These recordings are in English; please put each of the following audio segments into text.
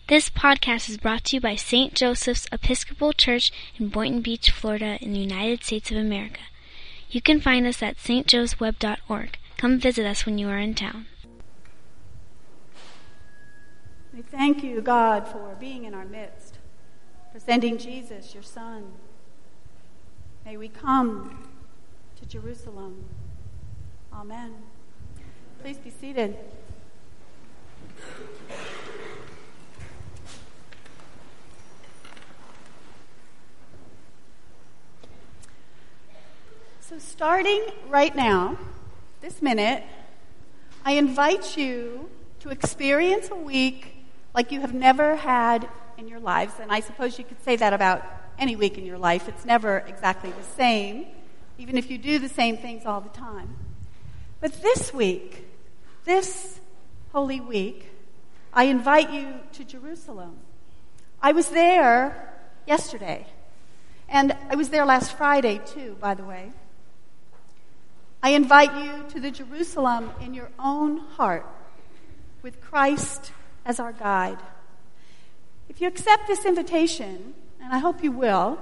This podcast is brought to you by St. Joseph's Episcopal Church in Boynton Beach, Florida, in the United States of America. You can find us at stjoesweb.org. Come visit us when you are in town. We thank you, God, for being in our midst, for sending Jesus, your Son. May we come to Jerusalem. Amen. Please be seated. So starting right now, this minute, I invite you to experience a week like you have never had in your lives. And I suppose you could say that about any week in your life. It's never exactly the same, even if you do the same things all the time. But this week, this Holy Week, I invite you to Jerusalem. I was there yesterday, and I was there last Friday too, by the way. I invite you to the Jerusalem in your own heart, with Christ as our guide. If you accept this invitation, and I hope you will,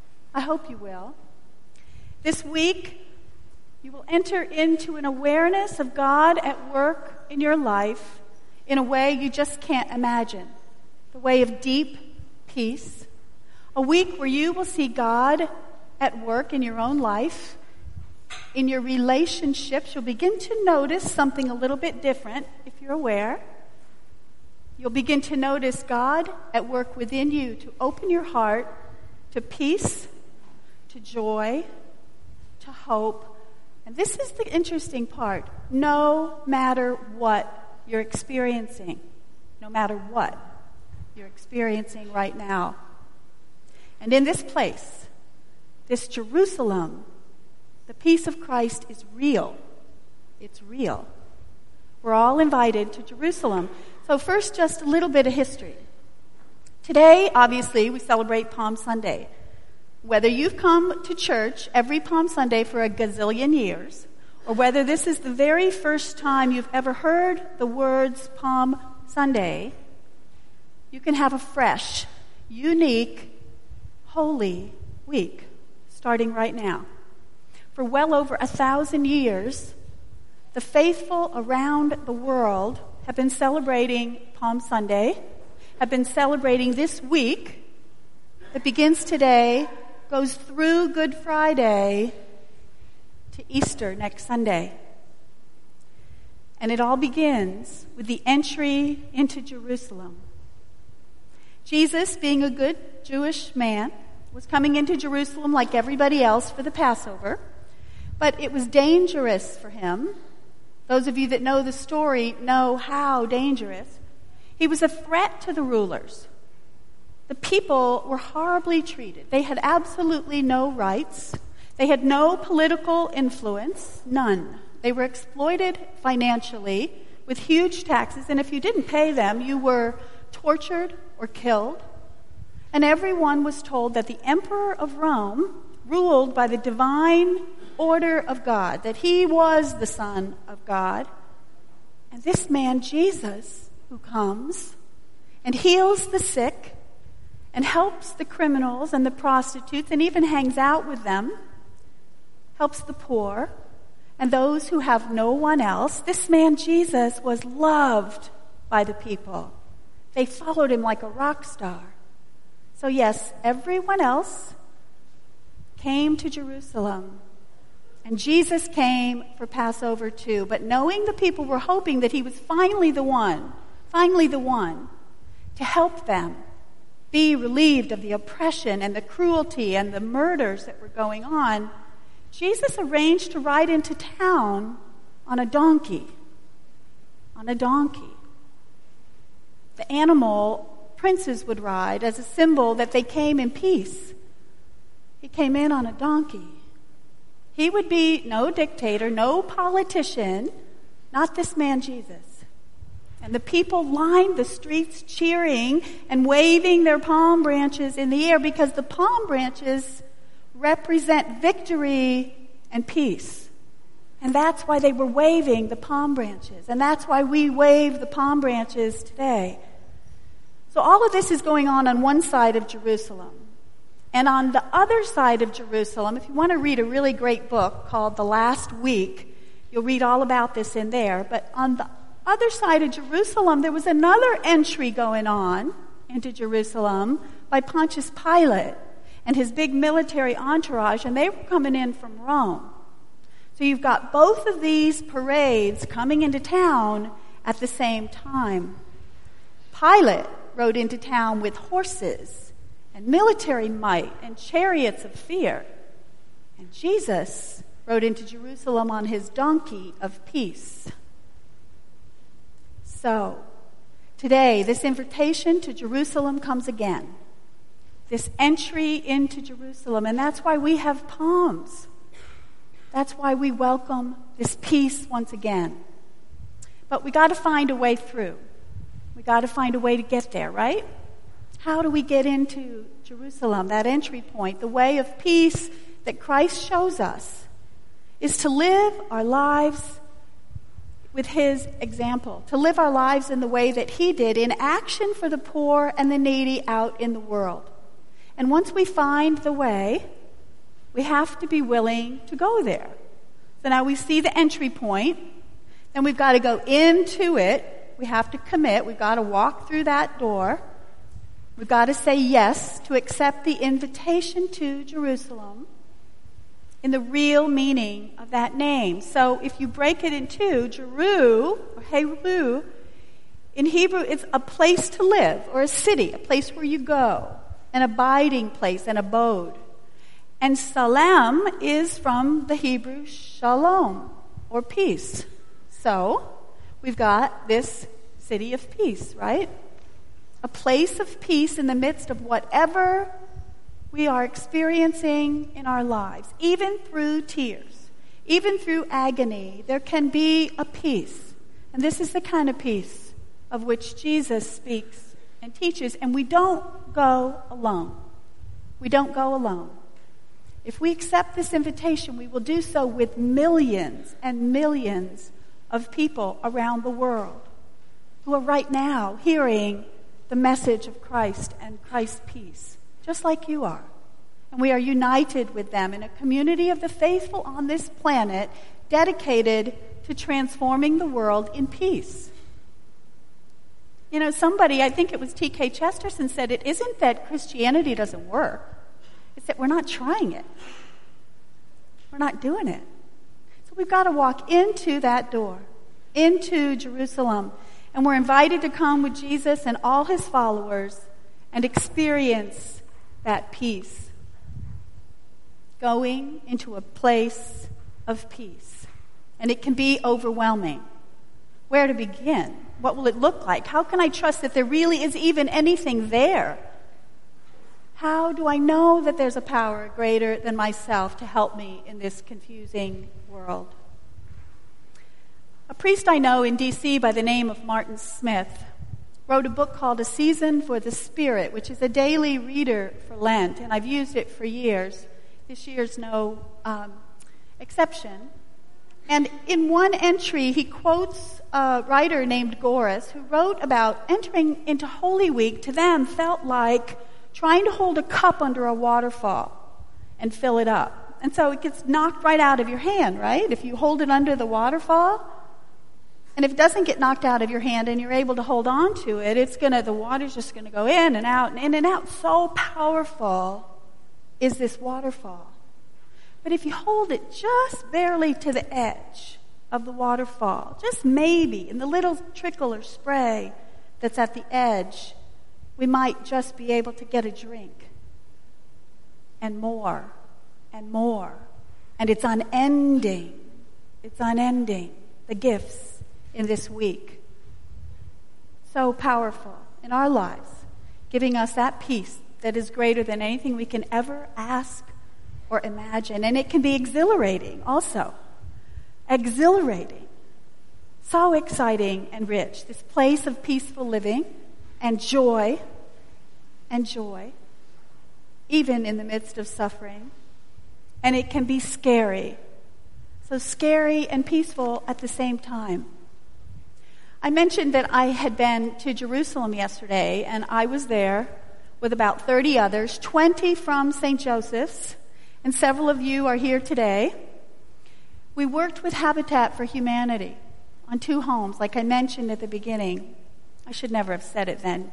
this week you will enter into an awareness of God at work in your life in a way you just can't imagine, the way of deep peace, a week where you will see God at work in your own life. In your relationships, you'll begin to notice something a little bit different, if you're aware. You'll begin to notice God at work within you to open your heart to peace, to joy, to hope. And this is the interesting part. No matter what you're experiencing, no matter what you're experiencing right now. And in this place, this Jerusalem, the peace of Christ is real. It's real. We're all invited to Jerusalem. So first, just a little bit of history. Today, obviously, we celebrate Palm Sunday. Whether you've come to church every Palm Sunday for a gazillion years, or whether this is the very first time you've ever heard the words Palm Sunday, you can have a fresh, unique, holy week starting right now. For well over 1,000 years, the faithful around the world have been celebrating Palm Sunday, have been celebrating this week that begins today, goes through Good Friday to Easter next Sunday. And it all begins with the entry into Jerusalem. Jesus, being a good Jewish man, was coming into Jerusalem like everybody else for the Passover. But it was dangerous for him. Those of you that know the story know how dangerous. He was a threat to the rulers. The people were horribly treated. They had absolutely no rights. They had no political influence, none. They were exploited financially with huge taxes, and if you didn't pay them, you were tortured or killed. And everyone was told that the Emperor of Rome ruled by the divine order of God, that he was the Son of God. And this man, Jesus, who comes and heals the sick and helps the criminals and the prostitutes and even hangs out with them, helps the poor and those who have no one else. This man, Jesus, was loved by the people. They followed him like a rock star. So yes, everyone else came to Jerusalem. And Jesus came for Passover too. But knowing the people were hoping that he was finally the one to help them be relieved of the oppression and the cruelty and the murders that were going on, Jesus arranged to ride into town on a donkey. The animal princes would ride as a symbol that they came in peace. He came in on a donkey. He would be no dictator, no politician, not this man Jesus. And the people lined the streets cheering and waving their palm branches in the air because the palm branches represent victory and peace. And that's why they were waving the palm branches. And that's why we wave the palm branches today. So all of this is going on one side of Jerusalem. And on the other side of Jerusalem, if you want to read a really great book called The Last Week, you'll read all about this in there. But on the other side of Jerusalem, there was another entry going on into Jerusalem by Pontius Pilate and his big military entourage, and they were coming in from Rome. So you've got both of these parades coming into town at the same time. Pilate rode into town with horses and military might and chariots of fear. And Jesus rode into Jerusalem on his donkey of peace. So, today, this invitation to Jerusalem comes again. This entry into Jerusalem. And that's why we have palms. That's why we welcome this peace once again. But we got to find a way through. We got to find a way to get there, right? How do we get into Jerusalem, that entry point? The way of peace that Christ shows us is to live our lives with his example, to live our lives in the way that he did, in action for the poor and the needy out in the world. And once we find the way, we have to be willing to go there. So now we see the entry point, then we've got to go into it. We have to commit. We've got to walk through that door. We've got to say yes to accept the invitation to Jerusalem in the real meaning of that name. So if you break it in two, Jeru, or Heru, in Hebrew it's a place to live, or a city, a place where you go, an abiding place, an abode. And Salem is from the Hebrew shalom, or peace. So, we've got this city of peace, right? A place of peace in the midst of whatever we are experiencing in our lives. Even through tears, even through agony, there can be a peace. And this is the kind of peace of which Jesus speaks and teaches. And we don't go alone. We don't go alone. If we accept this invitation, we will do so with millions and millions of people around the world who are right now hearing the message of Christ and Christ's peace, just like you are. And we are united with them in a community of the faithful on this planet dedicated to transforming the world in peace. You know, somebody, I think it was T.K. Chesterton, said it isn't that Christianity doesn't work. It's that we're not trying it. We're not doing it. So we've got to walk into that door, into Jerusalem. And we're invited to come with Jesus and all his followers and experience that peace. Going into a place of peace. And it can be overwhelming. Where to begin? What will it look like? How can I trust that there really is even anything there? How do I know that there's a power greater than myself to help me in this confusing world? A priest I know in D.C. by the name of Martin Smith wrote a book called A Season for the Spirit, which is a daily reader for Lent, and I've used it for years. This year's no exception. And in one entry, he quotes a writer named Goris, who wrote about entering into Holy Week to them felt like trying to hold a cup under a waterfall and fill it up. And so it gets knocked right out of your hand, right? If you hold it under the waterfall, and if it doesn't get knocked out of your hand and you're able to hold on to it, the water's just going to go in and out and in and out. So powerful is this waterfall. But if you hold it just barely to the edge of the waterfall, just maybe in the little trickle or spray that's at the edge, we might just be able to get a drink. And more, and more. And it's unending. It's unending, the gifts in this week. So powerful in our lives, giving us that peace that is greater than anything we can ever ask or imagine. And it can be exhilarating also. Exhilarating. So exciting and rich. This place of peaceful living and joy, even in the midst of suffering. And it can be scary. So scary and peaceful at the same time. I mentioned that I had been to Jerusalem yesterday, and I was there with about 30 others, 20 from St. Joseph's, and several of you are here today. We worked with Habitat for Humanity on 2 homes, like I mentioned at the beginning. I should never have said it then.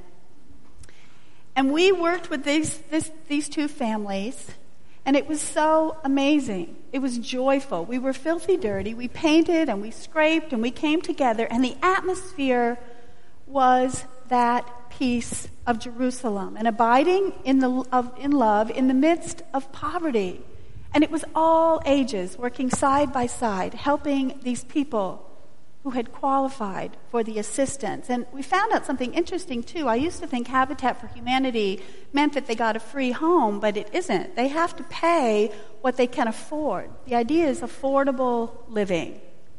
And we worked with these 2 families, and it was so amazing. It was joyful. We were filthy dirty. We painted and we scraped and we came together, and the atmosphere was that peace of Jerusalem and abiding in love in the midst of poverty. And it was all ages working side by side, helping these people who had qualified for the assistance. And we found out something interesting, too. I used to think Habitat for Humanity meant that they got a free home, but it isn't. They have to pay what they can afford. The idea is affordable living,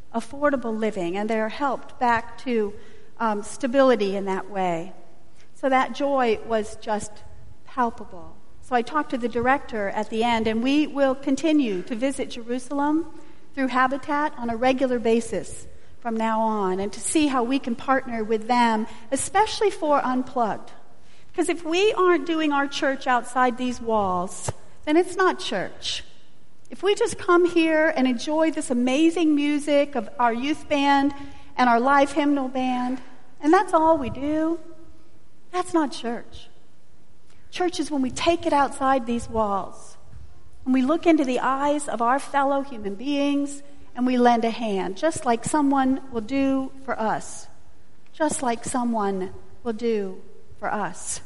and they're helped back to stability in that way. So that joy was just palpable. So I talked to the director at the end, and we will continue to visit Jerusalem through Habitat on a regular basis from now on, and to see how we can partner with them, especially for Unplugged. Because if we aren't doing our church outside these walls, then it's not church. If we just come here and enjoy this amazing music of our youth band and our live hymnal band, and that's all we do, that's not church. Church is when we take it outside these walls, when we look into the eyes of our fellow human beings, and we lend a hand, just like someone will do for us. Just like someone will do for us.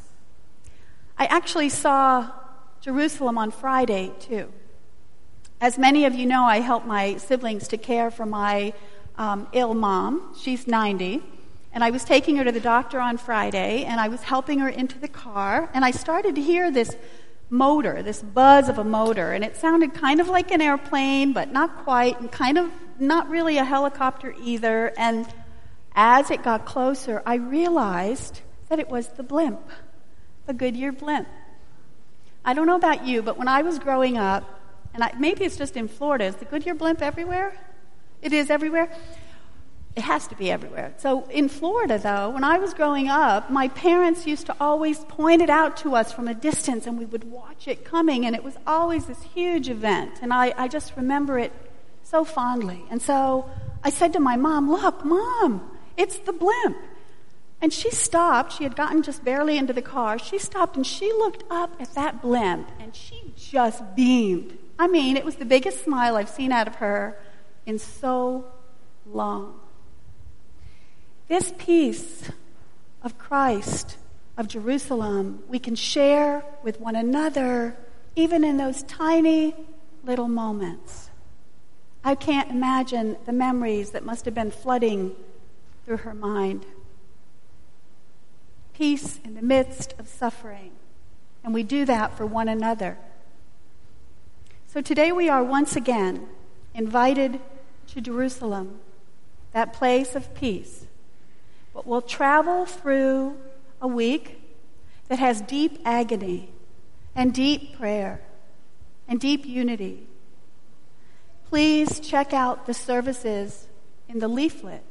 I actually saw Jerusalem on Friday, too. As many of you know, I help my siblings to care for my ill mom. She's 90. And I was taking her to the doctor on Friday, and I was helping her into the car, and I started to hear this motor, this buzz of a motor, and it sounded kind of like an airplane, but not quite, and kind of not really a helicopter either. And as it got closer, I realized that it was the blimp, the Goodyear blimp. I don't know about you, but when I was growing up, and maybe it's just in Florida, is the Goodyear blimp everywhere? It is everywhere? It has to be everywhere. So in Florida, though, when I was growing up, my parents used to always point it out to us from a distance, and we would watch it coming, and it was always this huge event. And I just remember it so fondly. And so I said to my mom, "Look, Mom, it's the blimp." And she stopped. She had gotten just barely into the car. She stopped, and she looked up at that blimp, and she just beamed. I mean, it was the biggest smile I've seen out of her in so long. This peace of Christ, of Jerusalem, we can share with one another, even in those tiny little moments. I can't imagine the memories that must have been flooding through her mind. Peace in the midst of suffering. And we do that for one another. So today we are once again invited to Jerusalem, that place of peace. But we'll travel through a week that has deep agony and deep prayer and deep unity. Please check out the services in the leaflet.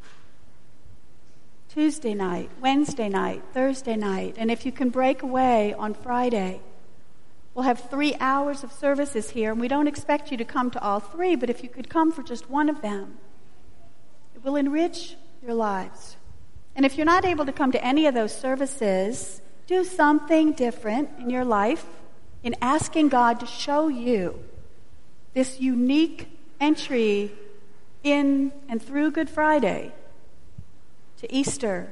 Tuesday night, Wednesday night, Thursday night, and if you can break away on Friday, we'll have 3 hours of services here, and we don't expect you to come to all 3, but if you could come for just one of them, it will enrich your lives. And if you're not able to come to any of those services, do something different in your life in asking God to show you this unique entry in and through Good Friday to Easter.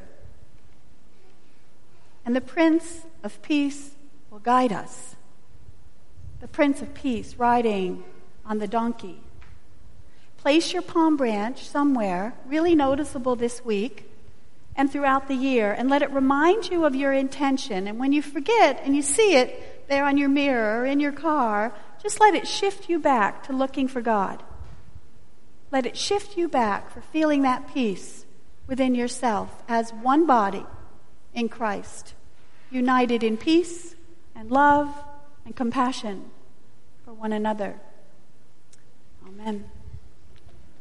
And the Prince of Peace will guide us. The Prince of Peace riding on the donkey. Place your palm branch somewhere really noticeable this week and throughout the year, and let it remind you of your intention. And when you forget and you see it there on your mirror or in your car, just let it shift you back to looking for God. Let it shift you back for feeling that peace within yourself as one body in Christ, united in peace and love and compassion for one another. Amen.